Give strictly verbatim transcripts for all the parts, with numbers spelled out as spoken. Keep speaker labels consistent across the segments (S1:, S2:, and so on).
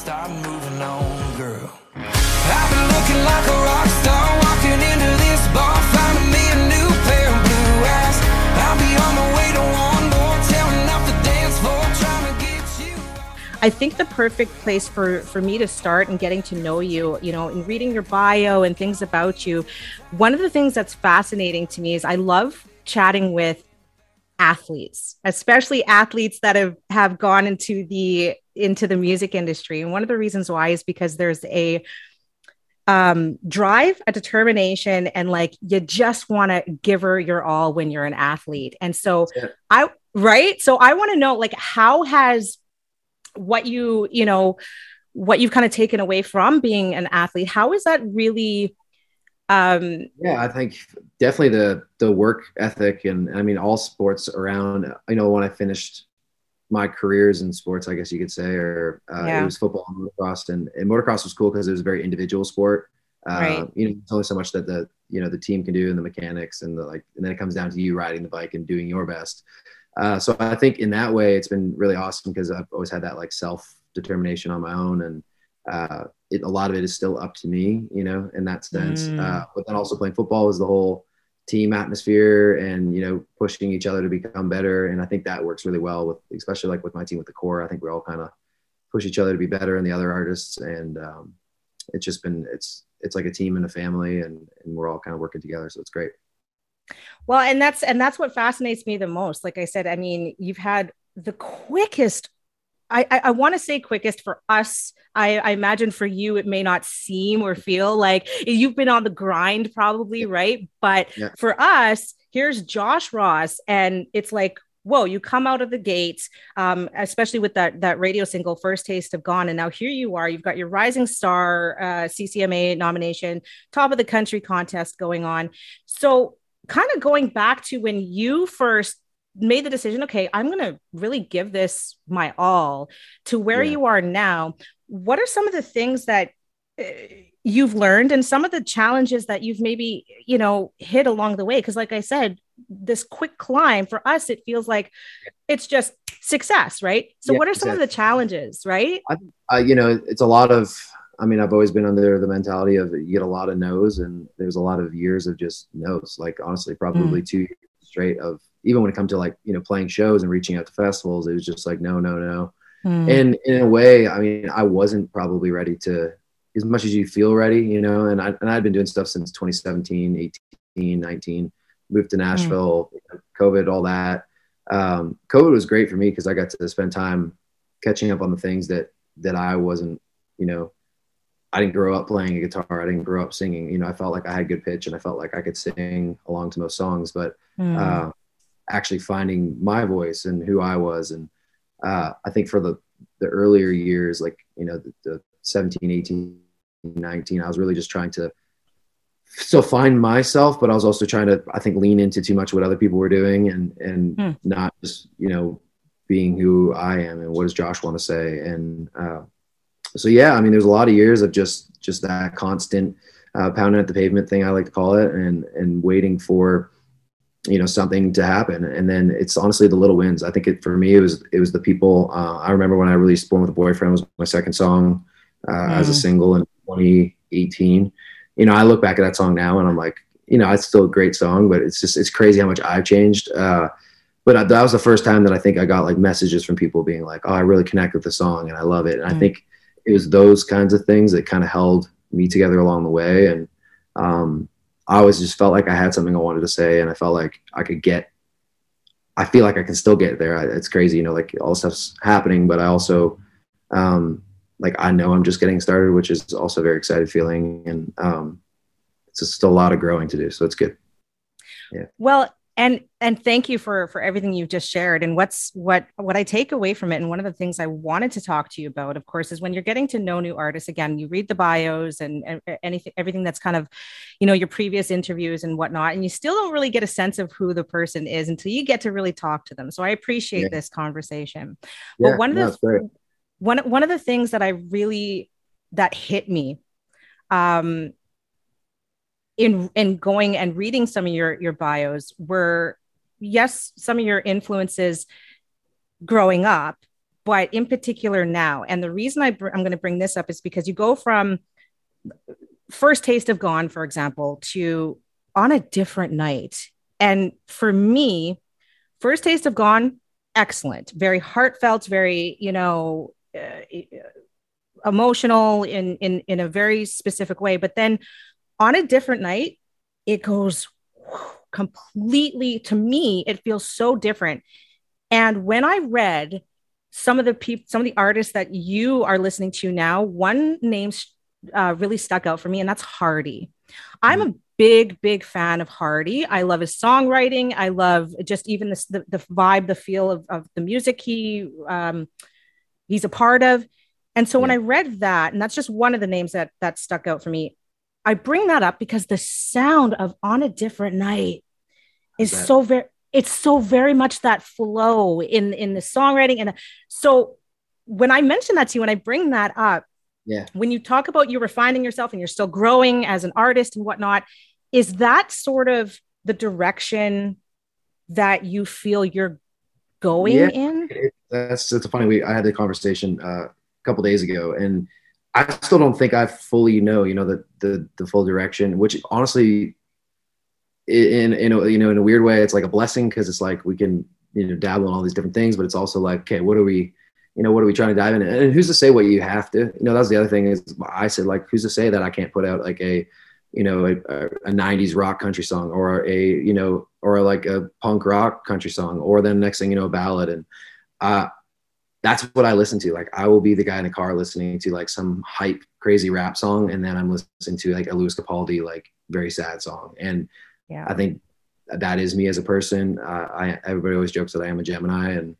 S1: start moving on, girl. I've been looking like a rock star, walking into this bar, finding me a new pair of blue eyes. I'll be on my way to one more, tearing off the dance floor, trying to get you.
S2: I think the perfect place for, for me to start in getting to know you, you know, in reading your bio and things about you, one of the things that's fascinating to me is I love chatting with athletes, especially athletes that have, have gone into the into the music industry. And one of the reasons why is because there's a um, drive, a determination, and like you just want to give her your all when you're an athlete. And so yeah. I, right. So I want to know, like, how has what you, you know, what you've kind of taken away from being an athlete, how is that really Um,
S3: yeah, I think definitely the the work ethic, and I mean all sports around. You know, when I finished my careers in sports, I guess you could say, or uh, yeah. it was football and motocross, and, and motocross was cool because it was a very individual sport. Uh, right. You know, it's only so much that the you know the team can do and the mechanics and the like, and then it comes down to you riding the bike and doing your best. Uh, so I think in that way, it's been really awesome because I've always had that like self determination on my own, and uh, it, a lot of it is still up to me, you know, in that sense. Mm. Uh, but then also playing football is the whole team atmosphere and, you know, pushing each other to become better. And I think that works really well with, especially like with my team with the core. I think we all kind of push each other to be better and the other artists. And um, it's just been, it's, it's like a team and a family, and, and we're all kind of working together. So it's great.
S2: Well, and that's, and that's what fascinates me the most. Like I said, I mean, you've had the quickest I, I, I want to say quickest for us. I, I imagine for you, it may not seem or feel like you've been on the grind probably, right? But yeah. for us, here's Josh Ross. And it's like, whoa, you come out of the gates, um, especially with that, that radio single, First Taste of Gone. And now here you are, you've got your Rising Star uh, C C M A nomination, top of the country contest going on. So kind of going back to when you first made the decision, okay, I'm going to really give this my all, to where yeah. you are now. What are some of the things that uh, you've learned and some of the challenges that you've maybe, you know, hit along the way? Because like I said, this quick climb for us, it feels like it's just success, right? So yeah, what are some exactly. of the challenges, right?
S3: I, I, you know, it's a lot of, I mean, I've always been under the mentality of you get a lot of no's, and there's a lot of years of just no's, like honestly, probably mm. two years straight of, even when it comes to like, you know, playing shows and reaching out to festivals, it was just like, no, no, no. Mm. And in a way, I mean, I wasn't probably ready to, as much as you feel ready, you know, and I, and I'd been doing stuff since twenty seventeen, eighteen, nineteen, moved to Nashville, mm. you know, COVID, all that. Um, COVID was great for me because I got to spend time catching up on the things that, that I wasn't, you know, I didn't grow up playing a guitar. I didn't grow up singing, you know, I felt like I had good pitch and I felt like I could sing along to most songs, but, mm. uh, actually finding my voice and who I was. And uh, I think for the, the earlier years, like, you know, the, the seventeen, eighteen, nineteen, I was really just trying to still find myself, but I was also trying to, I think, lean into too much what other people were doing and, and hmm. not just, you know, being who I am and what does Josh want to say. And uh, so, yeah, I mean, there's a lot of years of just, just that constant uh, pounding at the pavement thing, I like to call it, and, and waiting for, you know, something to happen. And then it's honestly the little wins. I think it, for me, it was, it was the people. Uh, I remember when I released Born with a Boyfriend was my second song uh, mm. as a single in twenty eighteen. You know, I look back at that song now and I'm like, you know, it's still a great song, but it's just, it's crazy how much I've changed. Uh, but I, that was the first time that I think I got like messages from people being like, oh, I really connect with the song and I love it. And mm. I think it was those kinds of things that kind of held me together along the way. And, um, I always just felt like I had something I wanted to say, and I felt like I could get, I feel like I can still get there. I, it's crazy, you know, like all stuff's happening, but I also, um, like, I know I'm just getting started, which is also a very excited feeling. And um, it's just still a lot of growing to do. So it's good. Yeah.
S2: Well, and, and thank you for, for everything you've just shared. And what's, what, what I take away from it, and one of the things I wanted to talk to you about, of course, is when you're getting to know new artists, again, you read the bios and, and anything, everything that's kind of, you know, your previous interviews and whatnot, and you still don't really get a sense of who the person is until you get to really talk to them. So I appreciate yeah. this conversation.
S3: Yeah,
S2: but one of
S3: no,
S2: the, one, one of the things that I really, that hit me, um, in in going and reading some of your your bios were, yes, some of your influences growing up, but in particular now. And the reason I br- I'm going to bring this up is because you go from First Taste of Gone, for example, to On a Different Night. And for me, First Taste of Gone, excellent, very heartfelt, very, you know, uh, emotional in, in, in a very specific way. But then On a Different Night, it goes completely, to me, it feels so different. And when I read some of the people, some of the artists that you are listening to now, one name uh, really stuck out for me, and that's Hardy. I'm a big, big fan of Hardy. I love his songwriting. I love just even this, the, the vibe, the feel of, of the music he um, he's a part of. And so yeah. when I read that, and that's just one of the names that that stuck out for me, I bring that up because the sound of On a Different Night is so very, it's so very much that flow in, in the songwriting. And so when I mention that to you, when I bring that up,
S3: yeah,
S2: when you talk about you refining yourself and you're still growing as an artist and whatnot, is that sort of the direction that you feel you're going
S3: yeah,
S2: in?
S3: It, that's, that's a funny, we, I had the conversation uh, a couple days ago, and I still don't think I fully know, you know, the, the, the full direction, which honestly, in, in a, you know, in a weird way, it's like a blessing, because it's like we can, you know, dabble in all these different things, but it's also like, okay, what are we, you know, what are we trying to dive in? And who's to say what you have to, you know, that's the other thing is I said, like, who's to say that I can't put out like a, you know, a, a nineties rock country song, or a, you know, or like a punk rock country song, or then next thing, you know, a ballad. And uh, that's what I listen to. Like, I will be the guy in the car listening to like some hype, crazy rap song. And then I'm listening to like a Louis Capaldi, like very sad song. And yeah. I think that is me as a person. Uh, I, everybody always jokes that I am a Gemini, and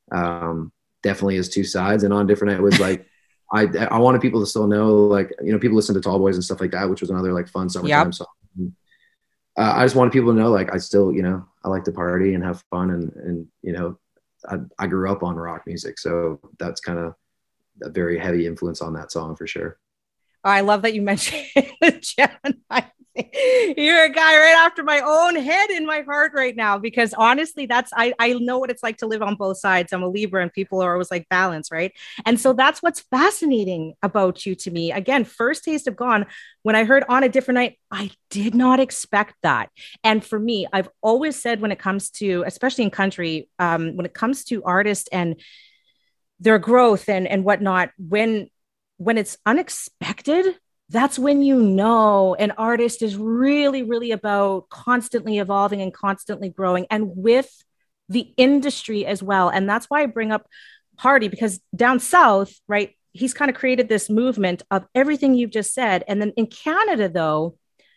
S3: um, definitely is two sides. And On a Different Night was like, I I wanted people to still know, like, you know, people listen to Tall Boys and stuff like that, which was another like fun summertime yep. song. And, uh, I just wanted people to know, like, I still, you know, I like to party and have fun, and and you know, I, I grew up on rock music, so that's kind of a very heavy influence on that song for sure.
S2: I love that you mentioned Gemini. You're a guy right after my own head in my heart right now, because honestly, that's, I, I know what it's like to live on both sides. I'm a Libra, and people are always like balance, right? And so that's what's fascinating about you to me. Again, First Taste of Gone, when I heard On a Different Night, I did not expect that. And for me, I've always said when it comes to, especially in country, um, when it comes to artists and their growth and, and whatnot, when, when it's unexpected, that's when you know an artist is really, really about constantly evolving and constantly growing, and with the industry as well. And that's why I bring up Hardy, because down south, right, he's kind of created this movement of everything you've just said. And then in Canada, though,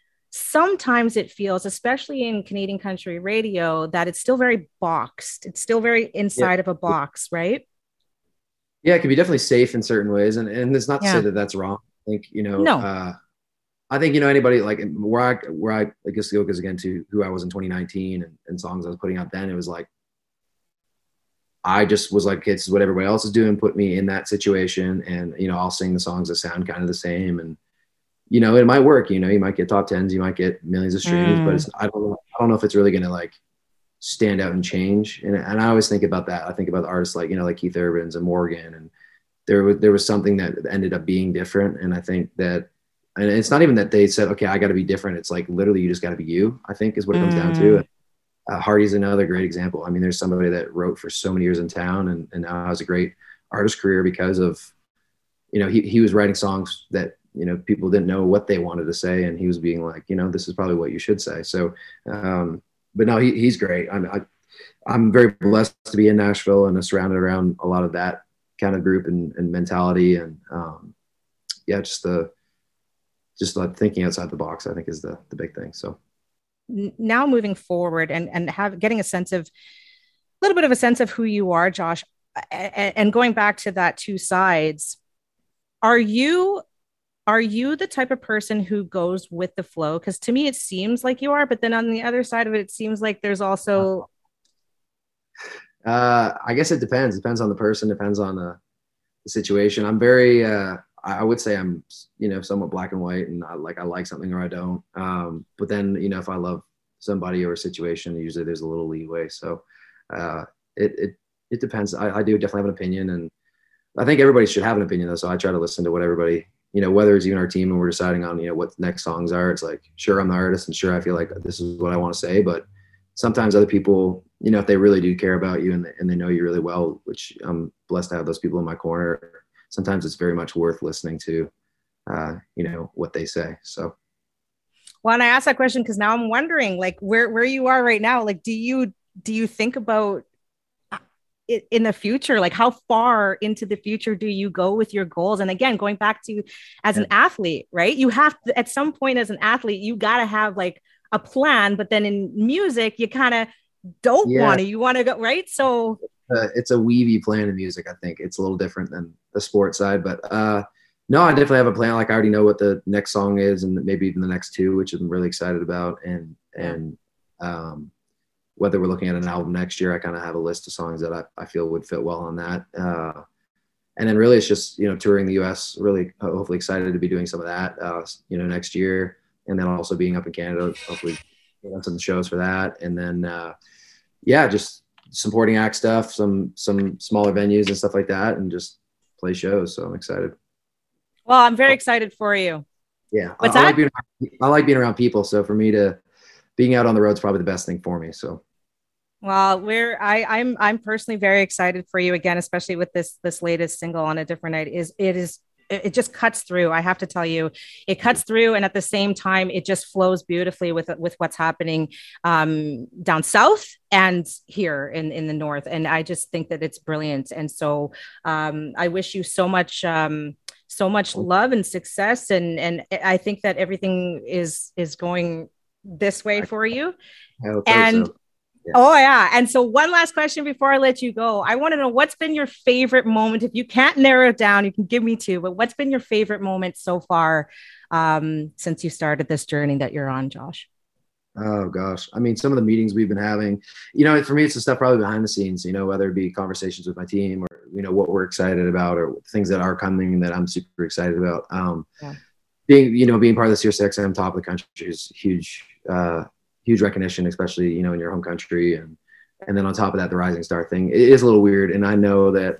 S2: sometimes it feels, especially in Canadian country radio, that it's still very boxed. It's still very inside yeah. of a box, right?
S3: Yeah, it can be definitely safe in certain ways. And, and it's not to yeah. say that that's wrong. I think, you know,
S2: no.
S3: uh, I think, you know, anybody like where I, where I, I guess go, because again, to who I was in twenty nineteen and, and songs I was putting out then, it was like, I just was like, okay, this is what everybody else is doing. Put me in that situation. And, you know, I'll sing the songs that sound kind of the same. And, you know, it might work, you know, you might get top tens, you might get millions of streams, mm. but it's, I don't know. I don't know if it's really going to like stand out and change. And, and I always think about that. I think about the artists like, you know, like Keith Urban's and Morgan, and there was, there was something that ended up being different. And I think that, and it's not even that they said, okay, I got to be different. It's like, literally, you just got to be you, I think is what it comes mm. down to. Uh, Hardy's another great example. I mean, there's somebody that wrote for so many years in town, and, and now has a great artist career because of, you know, he, he was writing songs that, you know, people didn't know what they wanted to say. And he was being like, you know, this is probably what you should say. So, um, but no, he, he's great. I'm, I, I'm very blessed to be in Nashville and surrounded around a lot of that kind of group and, and mentality. And um, yeah, just the, just like thinking outside the box, I think is the the big thing. So
S2: now moving forward and, and have getting a sense of, a little bit of a sense of who you are, Josh, and, and going back to that two sides, are you, are you the type of person who goes with the flow? Because to me, it seems like you are, but then on the other side of it, it seems like there's also
S3: Uh, I guess it depends. Depends on the person. Depends on the, the situation. I'm very, uh, I would say I'm, you know, somewhat black and white, and I like, I like something or I don't. Um, but then, you know, if I love somebody or a situation, usually there's a little leeway. So, uh, it, it, it depends. I, I do definitely have an opinion, and I think everybody should have an opinion though. So I try to listen to what everybody, you know, whether it's even our team and we're deciding on, you know, what the next songs are. It's like, sure, I'm the artist and sure, I feel like this is what I want to say. But sometimes other people, you know, if they really do care about you and they, and they know you really well, which I'm blessed to have those people in my corner, sometimes it's very much worth listening to, uh, you know, what they say. So.
S2: Well, and I asked that question because now I'm wondering, like, where, where you are right now, like, do you, do you think about it in the future? Like, how far into the future do you go with your goals? And again, going back to as an athlete, right? You have to, at some point as an athlete, you got to have like a plan, but then in music, you kind of don't yeah. want to, you want to go, right? So
S3: uh, it's a weavy plan in music. I think it's a little different than the sports side, but uh, no, I definitely have a plan. Like I already know what the next song is and maybe even the next two, which I'm really excited about. And, and, um, whether we're looking at an album next year, I kind of have a list of songs that I, I feel would fit well on that. Uh, and then really it's just, you know, touring the U S, really hopefully excited to be doing some of that, uh, you know, next year. And then also being up in Canada, hopefully some shows for that. And then, uh, yeah, just supporting act stuff, some, some smaller venues and stuff like that, and just play shows. So I'm excited.
S2: Well, I'm very excited for you.
S3: Yeah.
S2: What's
S3: I, I
S2: that?
S3: like being, I like being around people. So for me to, being out on the road is probably the best thing for me. So,
S2: well, we're I, I'm I'm personally very excited for you again, especially with this this latest single On a Different Night. Is it is it just cuts through. I have to tell you, it cuts through, and at the same time, it just flows beautifully with with what's happening um, down south and here in in the north. And I just think that it's brilliant. And so um, I wish you so much. Um, so much love and success, and and I think that everything is is going this way for you. And so. Yeah. Oh yeah. And so one last question before I let you go. I want to know, what's been your favorite moment? If you can't narrow it down, you can give me two, but what's been your favorite moment so far um, since you started this journey that you're on, Josh?
S3: Oh gosh. I mean, some of the meetings we've been having, you know, for me, it's the stuff probably behind the scenes, you know, whether it be conversations with my team or, you know, what we're excited about or things that are coming that I'm super excited about. Um, yeah. Being, you know, being part of the Sirius X M Top of the Country is huge, uh, huge recognition, especially, you know, in your home country. And, and then on top of that, the Rising Star thing, it is a little weird. And I know that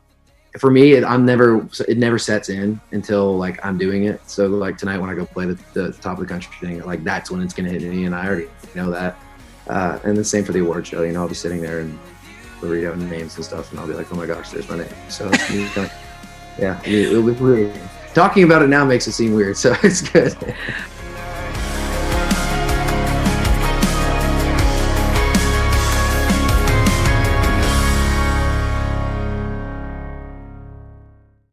S3: for me, it, I'm never, it never sets in until like I'm doing it. So like tonight when I go play the, the Top of the Country thing, like that's when it's going to hit me. And I already know that. Uh, and the same for the award show, you know, I'll be sitting there and we'll read out names and stuff and I'll be like, oh my gosh, there's my name. So it's kind of, yeah, it'll be weird. Talking about it now makes it seem weird. So it's good.